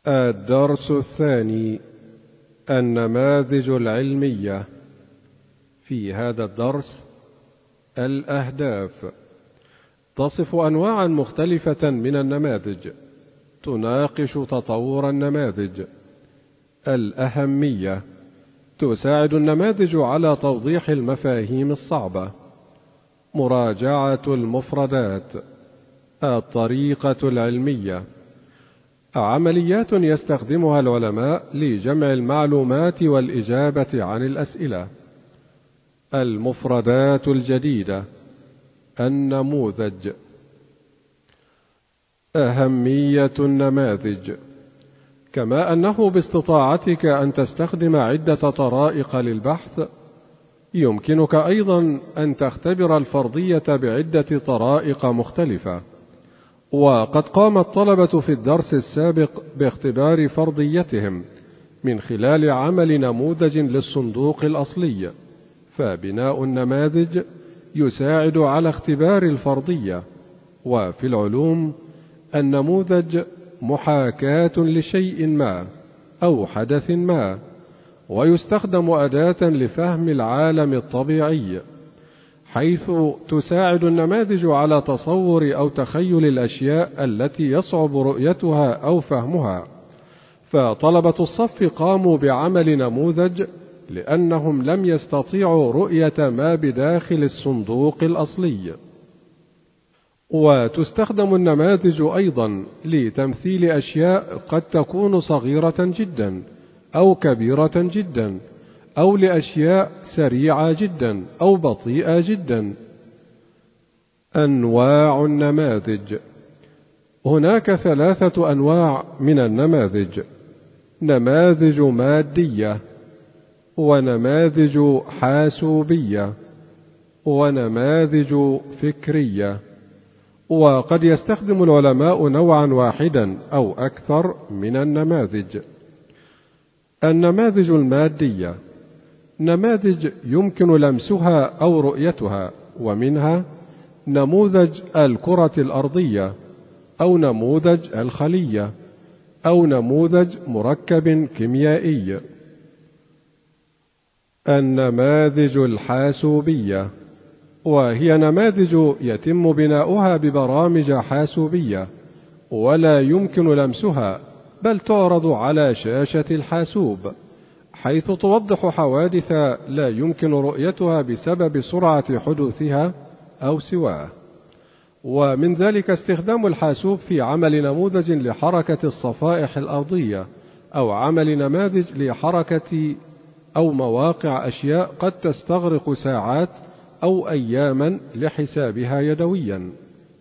الدرس الثاني: النماذج العلمية. في هذا الدرس الأهداف تصف أنواعا مختلفة من النماذج، تناقش تطور النماذج. الأهمية تساعد النماذج على توضيح المفاهيم الصعبة. مراجعة المفردات. الطريقة العلمية عمليات يستخدمها العلماء لجمع المعلومات والإجابة عن الأسئلة. المفردات الجديدة. النموذج. أهمية النماذج. كما أنه باستطاعتك أن تستخدم عدة طرائق للبحث، يمكنك أيضا أن تختبر الفرضية بعدة طرائق مختلفة. وقد قام الطلبة في الدرس السابق باختبار فرضيتهم من خلال عمل نموذج للصندوق الأصلي، فبناء النماذج يساعد على اختبار الفرضية. وفي العلوم النموذج محاكاة لشيء ما أو حدث ما، ويستخدم أداة لفهم العالم الطبيعي، حيث تساعد النماذج على تصور أو تخيل الأشياء التي يصعب رؤيتها أو فهمها. فطلبة الصف قاموا بعمل نموذج لأنهم لم يستطيعوا رؤية ما بداخل الصندوق الأصلي. وتستخدم النماذج أيضا لتمثيل أشياء قد تكون صغيرة جدا أو كبيرة جدا، أو لأشياء سريعة جدا أو بطيئة جدا. أنواع النماذج. هناك 3 أنواع من النماذج: نماذج مادية، ونماذج حاسوبية، ونماذج فكرية. وقد يستخدم العلماء نوعا واحدا أو أكثر من النماذج. النماذج المادية نماذج يمكن لمسها أو رؤيتها، ومنها نموذج الكرة الأرضية، أو نموذج الخلية، أو نموذج مركب كيميائي. النماذج الحاسوبية، وهي نماذج يتم بناؤها ببرامج حاسوبية، ولا يمكن لمسها، بل تعرض على شاشة الحاسوب، حيث توضح حوادث لا يمكن رؤيتها بسبب سرعة حدوثها أو سواه. ومن ذلك استخدام الحاسوب في عمل نموذج لحركة الصفائح الأرضية، أو عمل نماذج لحركة أو مواقع أشياء قد تستغرق ساعات أو أياما لحسابها يدويا.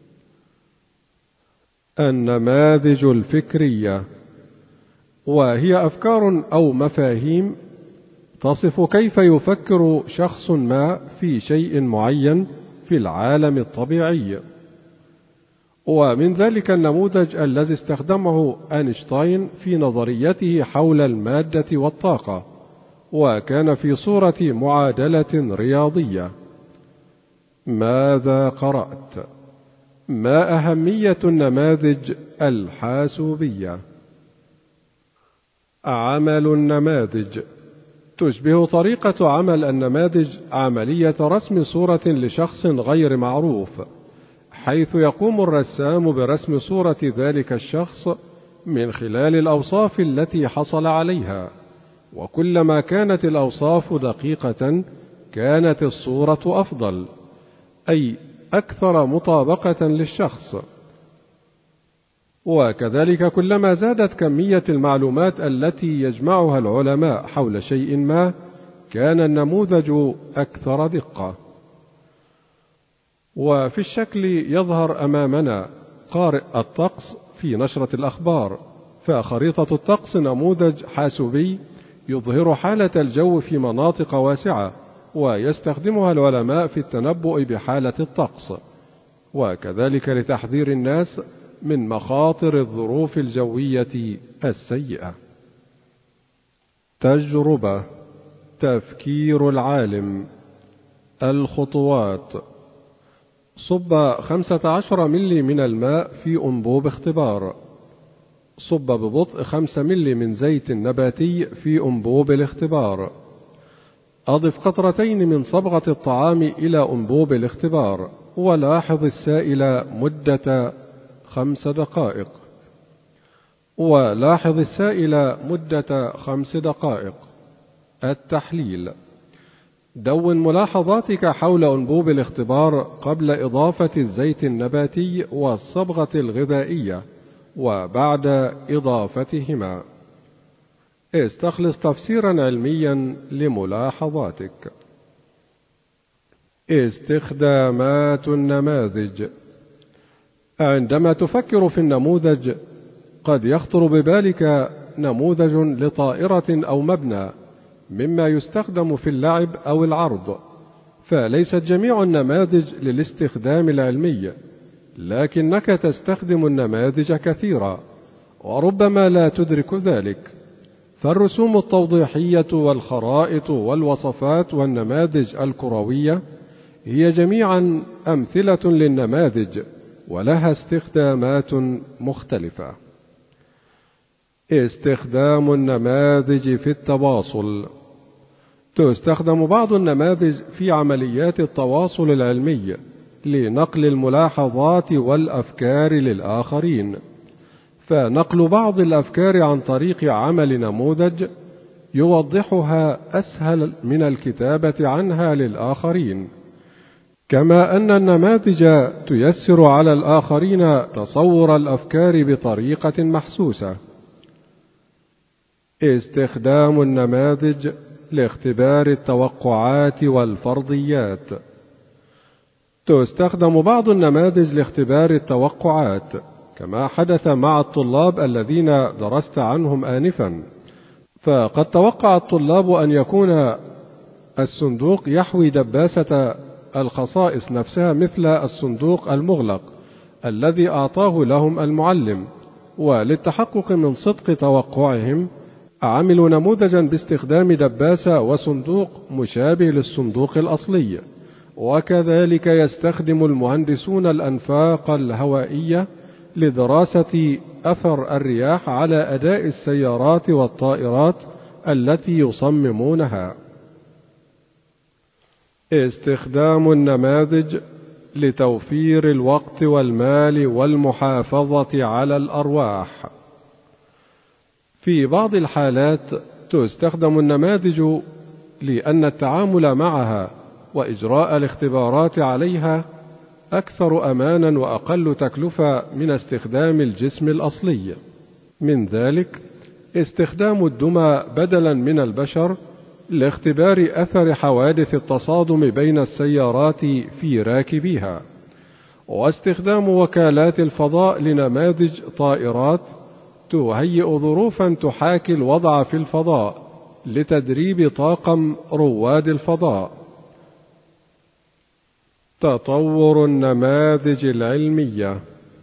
النماذج الفكرية، وهي أفكار أو مفاهيم تصف كيف يفكر شخص ما في شيء معين في العالم الطبيعي. ومن ذلك النموذج الذي استخدمه أينشتاين في نظريته حول المادة والطاقة، وكان في صورة معادلة رياضية. ماذا قرأت؟ ما أهمية النماذج الحاسوبية؟ عمل النماذج. تشبه طريقة عمل النماذج عملية رسم صورة لشخص غير معروف، حيث يقوم الرسام برسم صورة ذلك الشخص من خلال الأوصاف التي حصل عليها، وكلما كانت الأوصاف دقيقة كانت الصورة أفضل، أي أكثر مطابقة للشخص. وكذلك كلما زادت كمية المعلومات التي يجمعها العلماء حول شيء ما، كان النموذج أكثر دقة. وفي الشكل يظهر أمامنا قارئ الطقس في نشرة الأخبار، فخريطة الطقس نموذج حاسوبي يظهر حالة الجو في مناطق واسعة، ويستخدمها العلماء في التنبؤ بحالة الطقس، وكذلك لتحذير الناس من مخاطر الظروف الجوية السيئة. تجربة. تفكير العالم. الخطوات: صب 15 ملي من الماء في أنبوب اختبار. صب ببطء 5 ملي من زيت نباتي في أنبوب الاختبار. أضف قطرتين من صبغة الطعام إلى أنبوب الاختبار، ولاحظ السائل مدة 5 دقائق. التحليل: دون ملاحظاتك حول أنبوب الاختبار قبل إضافة الزيت النباتي والصبغة الغذائية وبعد إضافتهما. استخلص تفسيرا علميا لملاحظاتك. استخدامات النماذج: عندما تفكر في النموذج قد يخطر ببالك نموذج لطائرة أو مبنى مما يستخدم في اللعب أو العرض، فليست جميع النماذج للاستخدام العلمي، لكنك تستخدم النماذج كثيرا وربما لا تدرك ذلك. فالرسوم التوضيحية والخرائط والوصفات والنماذج الكروية هي جميعا أمثلة للنماذج ولها استخدامات مختلفة. استخدام النماذج في التواصل: تستخدم بعض النماذج في عمليات التواصل العلمي لنقل الملاحظات والأفكار للآخرين، فنقل بعض الأفكار عن طريق عمل نموذج يوضحها أسهل من الكتابة عنها للآخرين، كما أن النماذج تيسر على الآخرين تصور الأفكار بطريقة محسوسة. استخدام النماذج لاختبار التوقعات والفرضيات: تستخدم بعض النماذج لاختبار التوقعات، كما حدث مع الطلاب الذين درست عنهم آنفا، فقد توقع الطلاب أن يكون الصندوق يحوي دباسة الخصائص نفسها مثل الصندوق المغلق الذي أعطاه لهم المعلم، وللتحقق من صدق توقعهم عملوا نموذجا باستخدام دباسة وصندوق مشابه للصندوق الأصلي. وكذلك يستخدم المهندسون الأنفاق الهوائية لدراسة أثر الرياح على أداء السيارات والطائرات التي يصممونها. استخدام النماذج لتوفير الوقت والمال والمحافظة على الأرواح: في بعض الحالات تستخدم النماذج لأن التعامل معها وإجراء الاختبارات عليها أكثر أمانا وأقل تكلفة من استخدام الجسم الأصلي. من ذلك استخدام الدمى بدلا من البشر لاختبار أثر حوادث التصادم بين السيارات في راكبيها، واستخدام وكالات الفضاء لنماذج طائرات تهيئ ظروفا تحاكي الوضع في الفضاء لتدريب طاقم رواد الفضاء. تطور النماذج العلمية: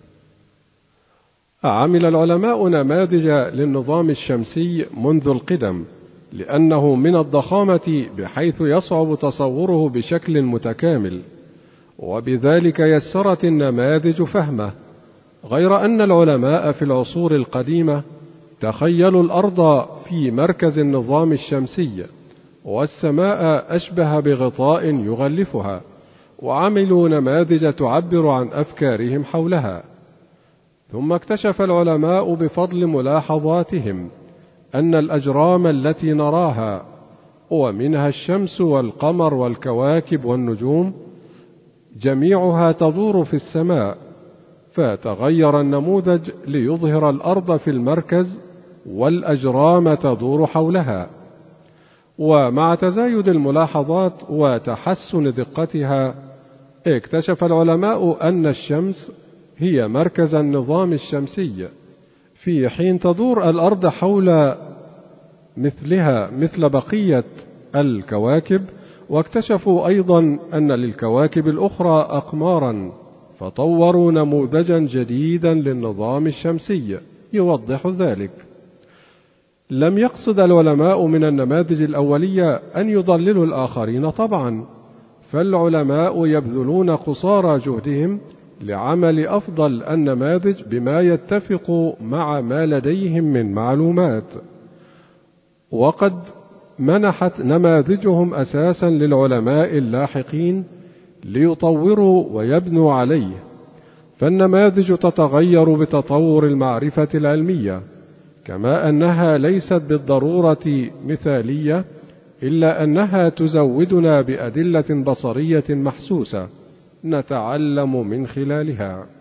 عمل العلماء نماذج للنظام الشمسي منذ القدم، لأنه من الضخامة بحيث يصعب تصوره بشكل متكامل، وبذلك يسرت النماذج فهمه. غير أن العلماء في العصور القديمة تخيلوا الأرض في مركز النظام الشمسي والسماء أشبه بغطاء يغلفها، وعملوا نماذج تعبر عن أفكارهم حولها. ثم اكتشف العلماء بفضل ملاحظاتهم أن الأجرام التي نراها ومنها الشمس والقمر والكواكب والنجوم جميعها تدور في السماء، فتغير النموذج ليظهر الأرض في المركز والأجرام تدور حولها. ومع تزايد الملاحظات وتحسن دقتها اكتشف العلماء أن الشمس هي مركز النظام الشمسي، في حين تدور الأرض حول مثلها مثل بقية الكواكب. واكتشفوا أيضا أن للكواكب الأخرى أقمارا، فطوروا نموذجا جديدا للنظام الشمسي يوضح ذلك. لم يقصد العلماء من النماذج الأولية أن يضللوا الآخرين طبعا، فالعلماء يبذلون قصارى جهدهم لعمل أفضل النماذج بما يتفق مع ما لديهم من معلومات، وقد منحت نماذجهم أساسا للعلماء اللاحقين ليطوروا ويبنوا عليه، فالنماذج تتغير بتطور المعرفة العلمية، كما أنها ليست بالضرورة مثالية، إلا أنها تزودنا بأدلة بصرية محسوسة نتعلم من خلالها.